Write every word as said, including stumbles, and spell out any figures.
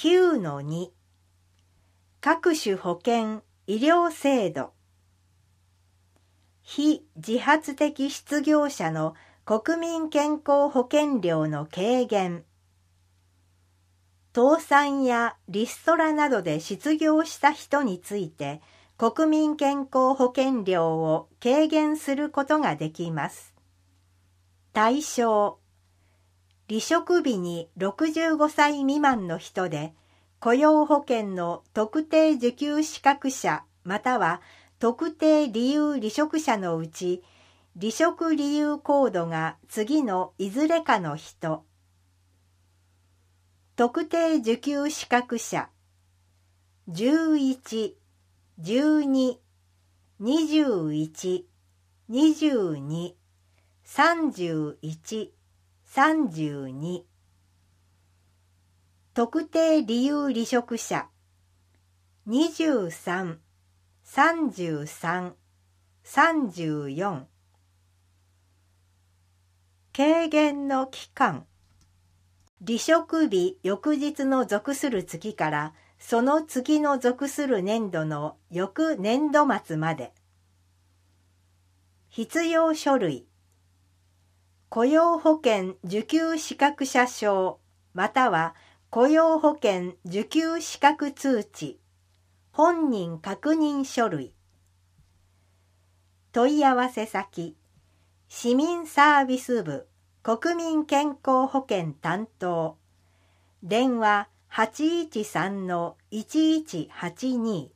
きゅうのに 各種保険・医療制度。非自発的失業者の国民健康保険料の軽減。倒産やリストラなどで失業した人について国民健康保険料を軽減することができます。対象、離職日にろくじゅうごさい未満の人で雇用保険の特定受給資格者または特定理由離職者のうち離職理由コードが次のいずれかの人。特定受給資格者じゅういち、じゅうに、にじゅういち、にじゅうに、さんじゅういち、さんじゅうに。特定理由離職者にじゅうさん、さんじゅうさん、さんじゅうよん。軽減の期間、離職日翌日の属する月からその月の属する年度の翌年度末まで。必要書類、雇用保険受給資格者証または雇用保険受給資格通知、本人確認書類。問い合わせ先、市民サービス部国民健康保険担当、電話 はちいちさんのいちいちはちに。